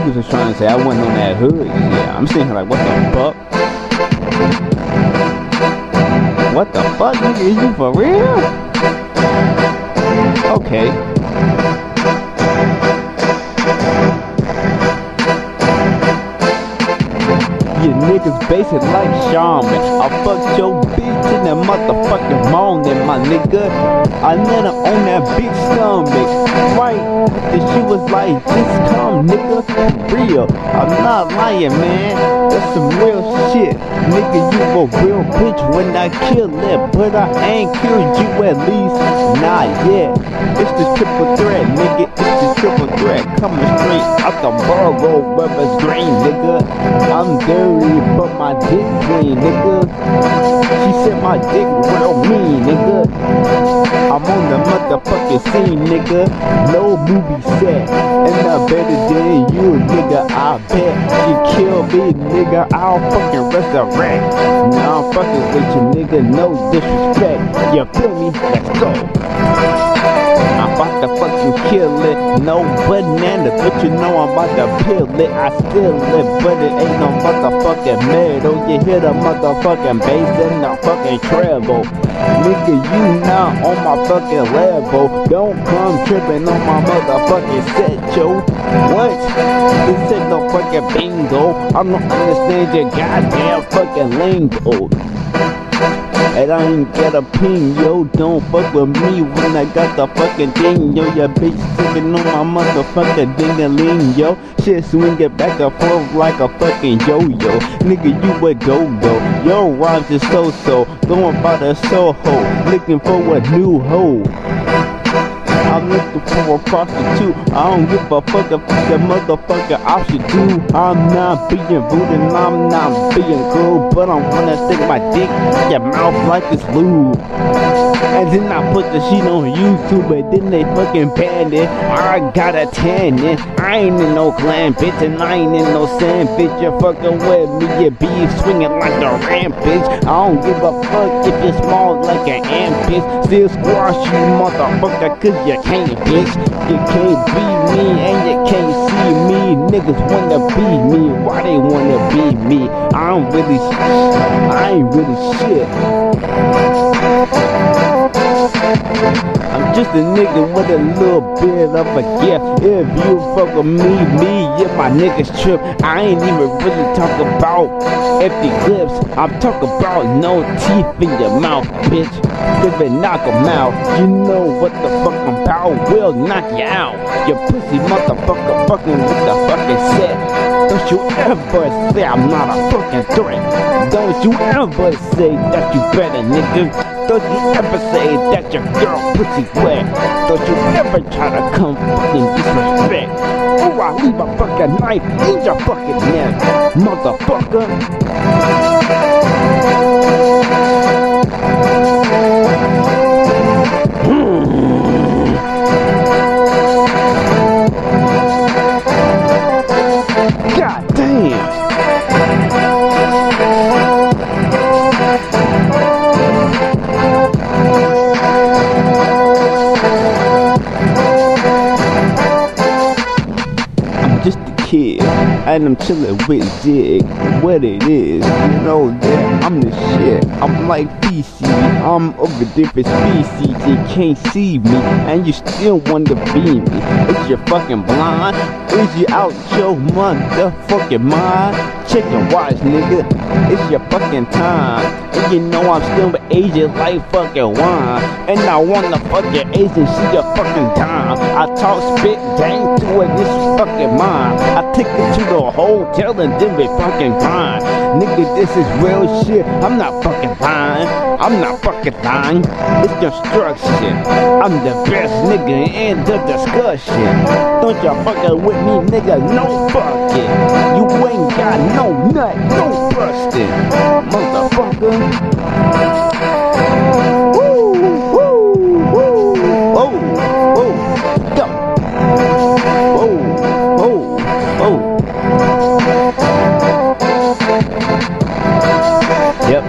niggas was trying to say I wasn't on that hood shit. I'm sitting here like, what the fuck? What the fuck, nigga? Is you for real? Okay. You niggas basic like Shaman. I fucked your bitch in that motherfucking morning, my nigga. I let her on that big stomach. Right? Then she was like, just come, nigga. Real. I'm not lying, man. That's some real shit. Nigga, you a real bitch when I kill it. But I ain't killed you at least. Not yet. It's the triple threat, nigga. It's the triple threat. Coming straight out the borough, Weber's green, nigga. I'm dirty, but my dick clean, nigga. She said my dick real mean, nigga. I'm on the motherfucking scene, nigga. No movie set, and I'm better than you, nigga. I bet you kill me, nigga. I'll fucking resurrect. Now I'm fucking with you, nigga. No disrespect. You feel me? Let's go. I'm about to fucking kill it. No bananas, but you know I'm about to peel it. I steal it, but it ain't no motherfucking metal. You hear the motherfucking bass and the fucking treble. Nigga, you not on my fucking level. Don't come tripping on my motherfucking set, yo. What? This ain't no fucking bingo. I don't understand your goddamn fucking lingo. And I ain't got a ping, yo. Don't fuck with me when I got the fucking thing, yo. Your bitch sitting on my motherfucking ding-a-ling, yo. Shit swinging back and forth like a fucking yo-yo. Nigga, you a go-go. Yo, rhymes is so-so. Going by the Soho, looking for a new hoe. I'm looking for a prostitute. I don't give a fuck if the motherfucker option do. I'm not being rude and I'm not being cruel, but I'm gonna stick my dick in your mouth like it's lube. And then I put the shit on YouTube, and then they fucking banned it. I got a tan it. I ain't in no clan, bitch, and I ain't in no sand, bitch. You're fucking with me, you be swinging like a ram, bitch. I don't give a fuck if you're small like an ant, bitch. Still squash you, motherfucker, cause you can't, bitch. You can't be me, and you can't see me. Niggas wanna be me, why they wanna be me? I ain't really shit. I'm just a nigga with a little bit of a gift. If you fuck with me, yeah, my niggas trip. I ain't even really talk about empty clips. I'm talking about no teeth in your mouth, bitch. If it knock 'em out, you know what the fuck I'm about. We'll knock you out. You pussy motherfucker fucking with the fucking set. Don't you ever say I'm not a fucking threat. Don't you ever say that you better, nigga. Don't you ever say that your girl pussy wet. Don't you ever try to come fucking disrespect. Or I leave a fucking knife in your fucking neck, motherfucker. God damn. Just a kid, and I'm chillin' with Zig. What it is, you know that I'm the shit. I'm like feces, I'm of a different species. You can't see me, and you still wanna be me. Is you fucking blind? Is you out your motherfucking mind? Check your watch, nigga. It's your fucking time. And you know I'm still Asian like fucking wine. And I wanna fucking Asian, she a fucking time. I talk spit gang to her, this is fucking mine. I take it to the hotel and then we fucking grind. Nigga, this is real shit. I'm not fucking lying. I'm not fucking lying. It's construction. I'm the best nigga in the discussion. Don't y'all fucking with me, nigga? No fucking. You ain't got no nut, no bustin', motherfucker. Woo, woo, woo. Oh, oh, go. Oh, oh, oh. Yep.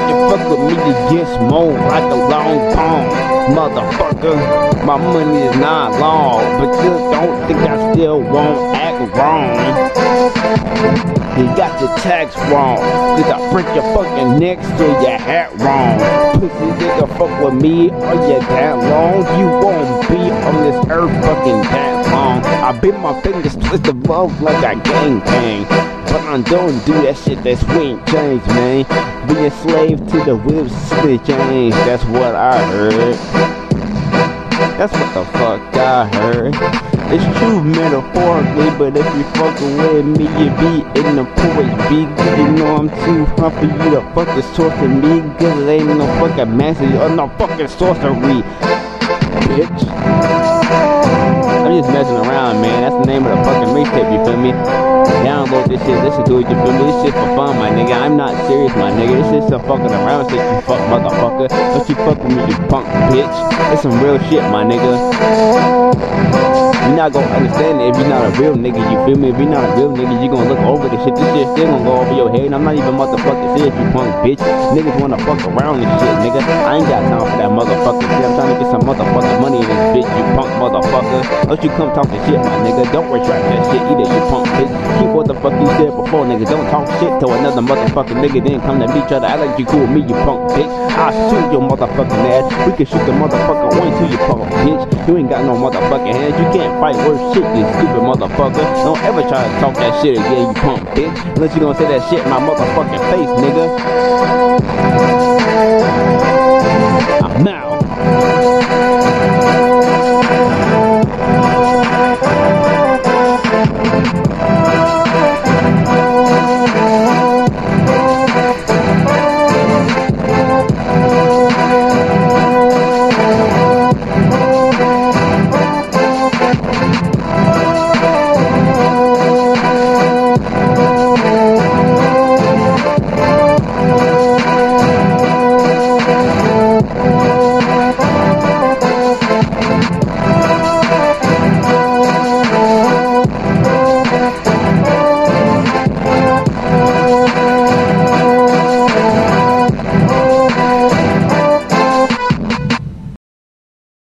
you fuck with me, you get smoked like a long pong. Motherfucker, my money is not long, but you don't think I still won't act wrong. You got your tax wrong, cause I break your fucking neck, so your hat wrong. Pussy nigga fuck with me, are you that long? You won't be on this earth fucking that long. I bit my fingers, twist the love like I gang bang. But I don't do that shit, that sweet change, man. Be a slave to the whips, the change, that's what I heard. That's what the fuck I heard. It's true metaphorically, but if you fucking with me, you be in the poetry. Cause you know I'm too hot for you to fucking source to me. Cause it ain't no fucking magic or no fucking sorcery, bitch. I'm just messing around, man. That's the name of the fucking mixtape, you feel me? Download this shit, listen to it, you feel me? This shit for fun, my nigga. I'm not serious, my nigga. This shit's some fucking around shit, you fuck motherfucker. Don't you fuck with me, you punk bitch. It's some real shit, my nigga. You're not gonna understand it if you're not a real nigga, you feel me? If you're not a real nigga, you gonna look over this shit. This shit still gonna go over your head. And I'm not even motherfucking serious, you punk bitch. Niggas wanna fuck around this shit, nigga. I ain't got time for that motherfucking shit. I'm trying to get some motherfucking money in this bitch, you punk motherfucker. Don't you come talking shit, my nigga. Don't retract that shit either, you punk bitch. Keep what the fuck you said before, nigga. Don't talk shit to another motherfucking nigga, then come to me, try to act like you cool with me, you punk bitch. I'll shoot your motherfucking ass. We can shoot the motherfucker one to you, punk bitch. You ain't got no motherfucking hands. You can't fight worse shit, you stupid motherfucker. Don't ever try to talk that shit again, you punk bitch. Unless you gonna say that shit in my motherfucking face, nigga.